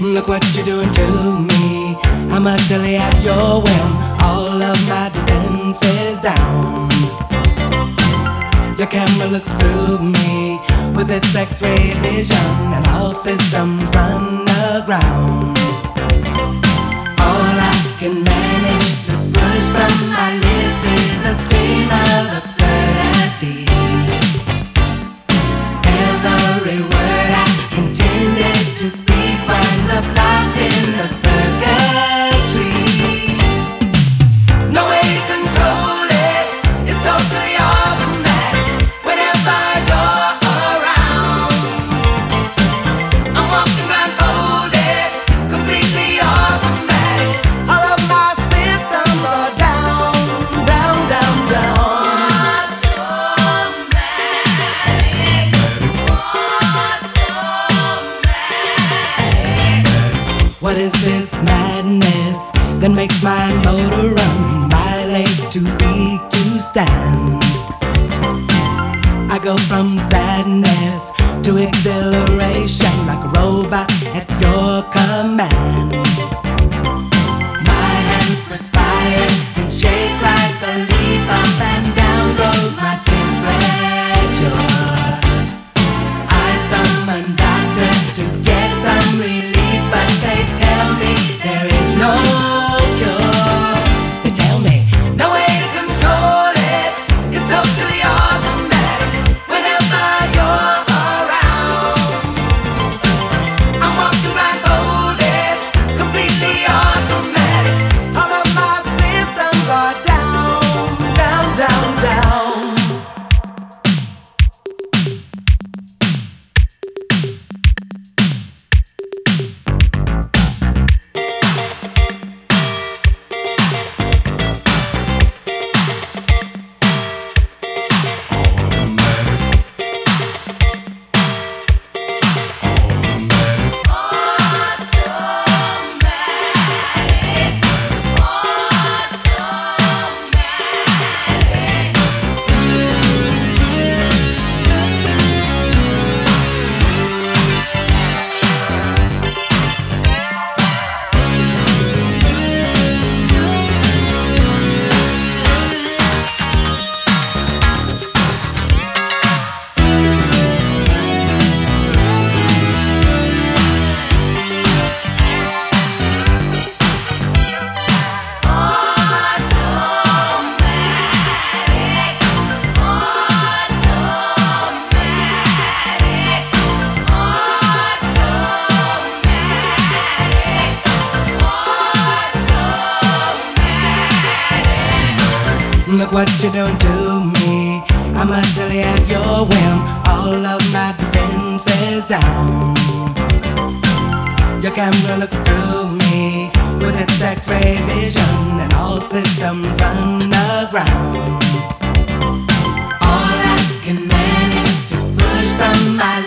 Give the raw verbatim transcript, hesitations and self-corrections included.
Look what you're doing to me. I'm utterly at your whim. All of my defenses down. Your camera looks through me with its X-ray vision, and all systems run aground. All I can manage to push from my lips is a stream of absurdities. Every word I intended to speak winds up locked in the circuitry. No way to control it, it's totally automatic. Whenever you're around, I'm walking blindfolded, completely automatic. All of my systems are down, down, down, down. What is this madness that makes my motor run? My legs too weak to stand. I go from sadness to exhilaration like a robot at your command. My hands perspire and shake like a leaf. Up and down goes my temperature. I summon doctors to get some relief, but they tell me there is no cure. They tell me no way to control it, it's totally automatic. Whenever you're around, I'm walking blindfolded, completely automatic. All of my systems are down, down, down, down. Look what you're doing to me. I'm utterly at your whim. All of my defenses down. Your camera looks through me with its X-ray vision, and all systems run aground. All I can manage to push from my